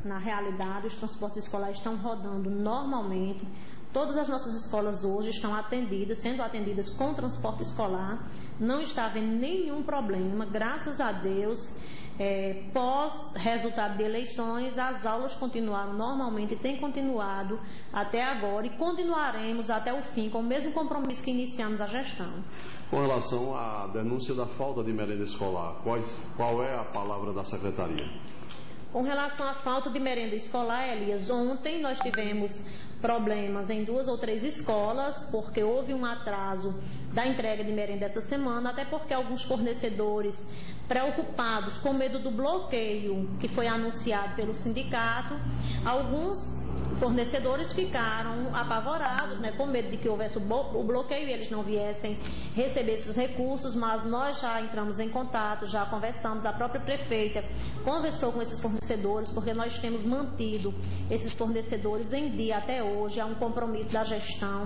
Na realidade, os transportes escolares estão rodando normalmente. Todas as nossas escolas hoje estão atendidas, sendo atendidas com transporte escolar. Não está havendo nenhum problema, graças a Deus. Pós resultado de eleições, as aulas continuaram normalmente, têm continuado até agora e continuaremos até o fim, com o mesmo compromisso que iniciamos a gestão. Com relação à denúncia da falta de merenda escolar, qual é a palavra da Secretaria? Com relação à falta de merenda escolar, Elias, ontem nós tivemos problemas em 2 ou 3 escolas, porque houve um atraso da entrega de merenda essa semana, até porque alguns fornecedores preocupados com medo do bloqueio que foi anunciado pelo sindicato, alguns fornecedores ficaram apavorados, com medo de que houvesse o bloqueio e eles não viessem receber esses recursos, mas nós já entramos em contato, já conversamos, a própria prefeita conversou com esses fornecedores, porque nós temos mantido esses fornecedores em dia até hoje, há um compromisso da gestão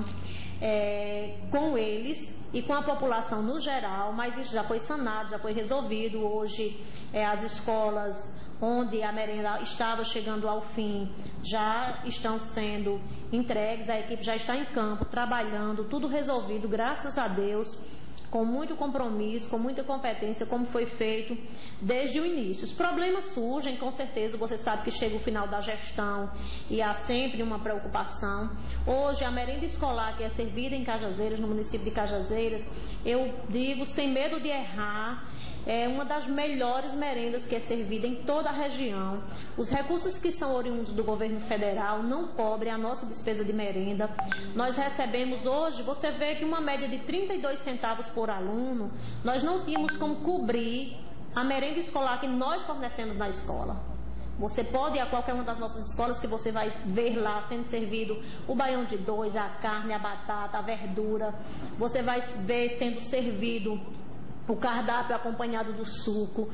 com eles e com a população no geral, mas isso já foi sanado, já foi resolvido. Hoje as escolas onde a merenda estava chegando ao fim já estão sendo entregues, a equipe já está em campo, trabalhando, tudo resolvido, graças a Deus, com muito compromisso, com muita competência, como foi feito desde o início. Os problemas surgem, com certeza, você sabe que chega o final da gestão e há sempre uma preocupação. Hoje, a merenda escolar que é servida em Cajazeiras, no município de Cajazeiras, eu digo, sem medo de errar, é uma das melhores merendas que é servida em toda a região. Os recursos que são oriundos do governo federal não cobrem a nossa despesa de merenda. Nós recebemos hoje, você vê que uma média de 32 centavos por aluno, nós não tínhamos como cobrir a merenda escolar que nós fornecemos na escola. Você pode ir a qualquer uma das nossas escolas que você vai ver lá sendo servido o baião de 2, a carne, a batata, a verdura. Você vai ver sendo servido o cardápio acompanhado do suco,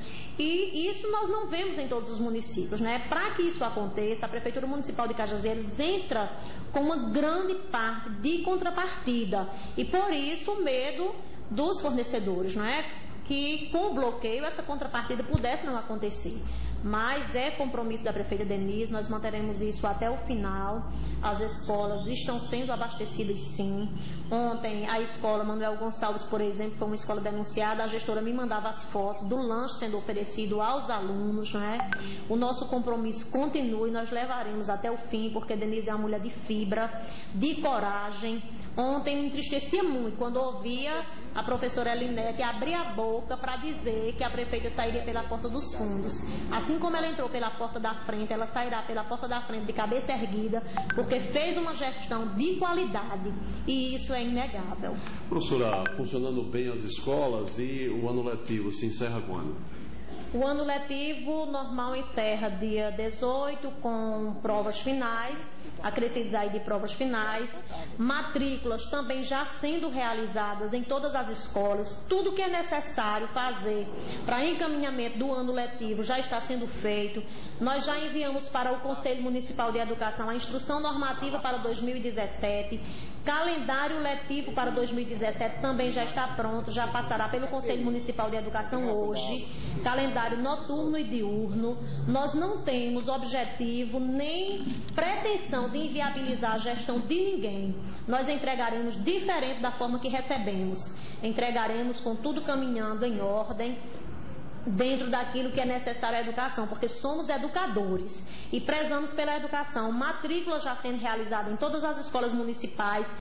e isso nós não vemos em todos os municípios, Para que isso aconteça, a Prefeitura Municipal de Cajazeiras entra com uma grande parte de contrapartida, e por isso o medo dos fornecedores, que com o bloqueio essa contrapartida pudesse não acontecer. Mas é compromisso da prefeita Denise, nós manteremos isso até o final. As escolas estão sendo abastecidas, sim. Ontem a escola Manuel Gonçalves, por exemplo, foi uma escola denunciada, a gestora me mandava as fotos do lanche sendo oferecido aos alunos, O nosso compromisso continua e nós levaremos até o fim, porque Denise é uma mulher de fibra, de coragem. Ontem me entristecia muito quando ouvia a professora Elinete abrir a boca para dizer que a prefeita sairia pela porta dos fundos. Assim como ela entrou pela porta da frente, ela sairá pela porta da frente de cabeça erguida, porque fez uma gestão de qualidade, e isso é inegável. Professora, funcionando bem as escolas, e o ano letivo se encerra quando? O ano letivo normal encerra dia 18 com provas finais, acrescidos aí de provas finais, matrículas também já sendo realizadas em todas as escolas, tudo que é necessário fazer para encaminhamento do ano letivo já está sendo feito. Nós já enviamos para o Conselho Municipal de Educação a instrução normativa para 2017, calendário letivo para 2017 também já está pronto, já passará pelo Conselho Municipal de Educação hoje, calendário noturno e diurno. Nós não temos objetivo nem pretensão de inviabilizar a gestão de ninguém. Nós entregaremos diferente da forma que recebemos. Entregaremos com tudo caminhando em ordem, dentro daquilo que é necessário à educação, porque somos educadores e prezamos pela educação. Matrícula já sendo realizada em todas as escolas municipais.